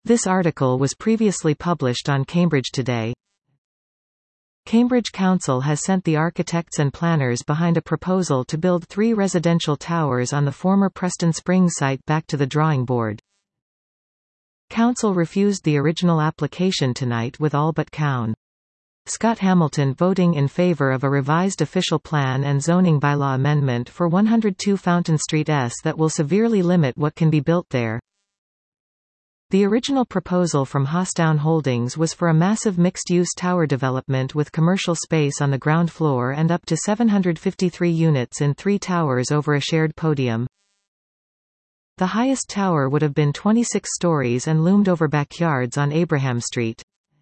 This article was previously published on Cambridge Today. Cambridge Council has sent the architects and planners behind a proposal to build 3 residential towers on the former Preston Springs site back to the drawing board. Council refused the original application tonight with all but Cown. Scott Hamilton voting in favour of a revised official plan and zoning bylaw amendment for 102 Fountain Street S that will severely limit what can be built there. The original proposal from Hosstown Holdings was for a massive mixed-use tower development with commercial space on the ground floor and up to 753 units in 3 towers over a shared podium. The highest tower would have been 26 stories and loomed over backyards on Abraham Street.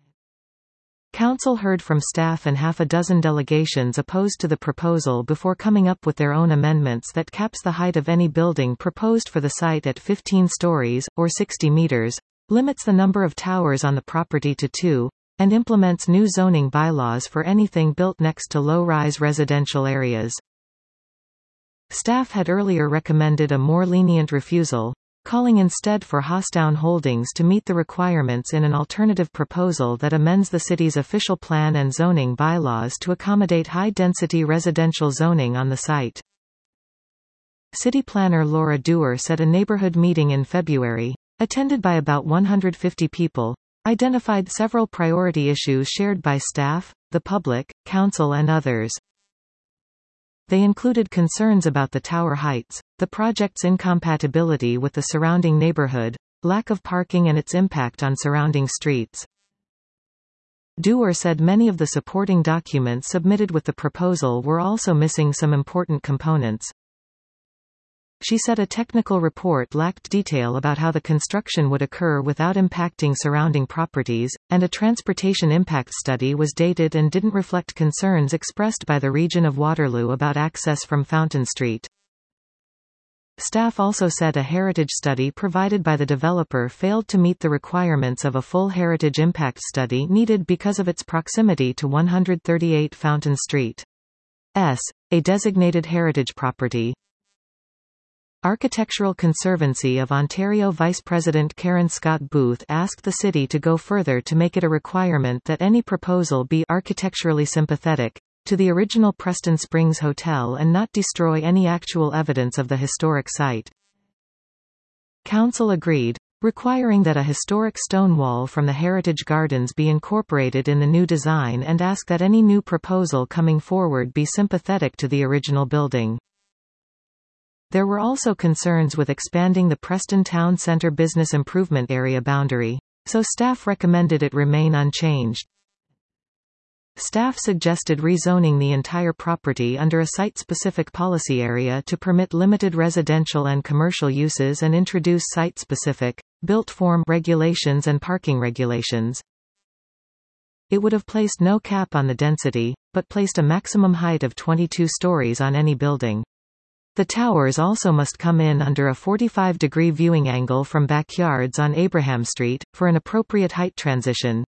Council heard from staff and half a dozen delegations opposed to the proposal before coming up with their own amendments that caps the height of any building proposed for the site at 15 stories, or 60 meters, limits the number of towers on the property to 2, and implements new zoning bylaws for anything built next to low-rise residential areas. Staff had earlier recommended a more lenient refusal, calling instead for Hosstown Holdings to meet the requirements in an alternative proposal that amends the city's official plan and zoning bylaws to accommodate high-density residential zoning on the site. City planner Laura Dewar said a neighborhood meeting in February, attended by about 150 people, identified several priority issues shared by staff, the public, council and others. They included concerns about the tower heights, the project's incompatibility with the surrounding neighborhood, lack of parking and its impact on surrounding streets. Dewar said many of the supporting documents submitted with the proposal were also missing some important components. She said a technical report lacked detail about how the construction would occur without impacting surrounding properties, and a transportation impact study was dated and didn't reflect concerns expressed by the region of Waterloo about access from Fountain Street. Staff also said a heritage study provided by the developer failed to meet the requirements of a full heritage impact study needed because of its proximity to 138 Fountain Street. A designated heritage property. Architectural Conservancy of Ontario Vice President Karen Scott Booth asked the city to go further to make it a requirement that any proposal be architecturally sympathetic to the original Preston Springs Hotel and not destroy any actual evidence of the historic site. Council agreed, requiring that a historic stone wall from the Heritage Gardens be incorporated in the new design and asked that any new proposal coming forward be sympathetic to the original building. There were also concerns with expanding the Preston Town Centre Business Improvement Area boundary, so staff recommended it remain unchanged. Staff suggested rezoning the entire property under a site-specific policy area to permit limited residential and commercial uses and introduce site-specific, built-form regulations and parking regulations. It would have placed no cap on the density, but placed a maximum height of 22 stories on any building. The towers also must come in under a 45-degree viewing angle from backyards on Abraham Street, for an appropriate height transition.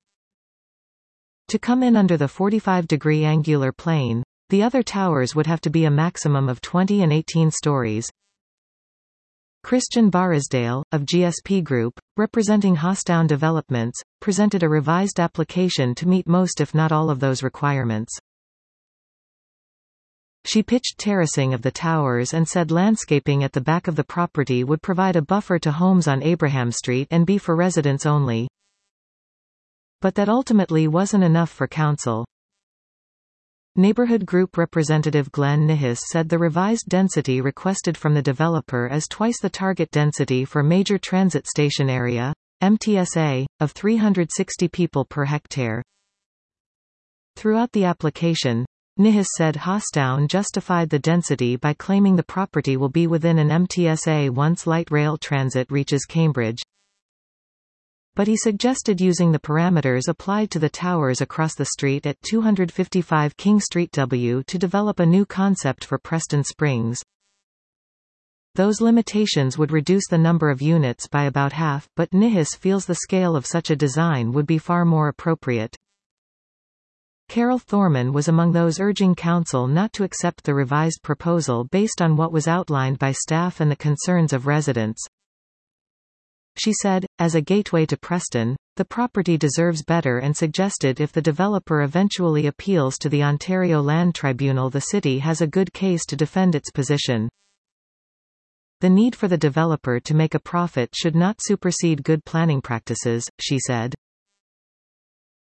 To come in under the 45-degree angular plane, the other towers would have to be a maximum of 20 and 18 stories. Christian Barrisdale, of GSP Group, representing Hosstown Developments, presented a revised application to meet most if not all of those requirements. She pitched terracing of the towers and said landscaping at the back of the property would provide a buffer to homes on Abraham Street and be for residents only. But that ultimately wasn't enough for council. Neighborhood Group representative Glenn Nihis said the revised density requested from the developer is twice the target density for major transit station area, MTSA, of 360 people per hectare. Throughout the application, Nihis said Hosstown justified the density by claiming the property will be within an MTSA once light rail transit reaches Cambridge. But he suggested using the parameters applied to the towers across the street at 255 King Street W to develop a new concept for Preston Springs. Those limitations would reduce the number of units by about half, but Nihis feels the scale of such a design would be far more appropriate. Carol Thorman was among those urging council not to accept the revised proposal based on what was outlined by staff and the concerns of residents. She said, as a gateway to Preston, the property deserves better and suggested if the developer eventually appeals to the Ontario Land Tribunal the city has a good case to defend its position. The need for the developer to make a profit should not supersede good planning practices, she said.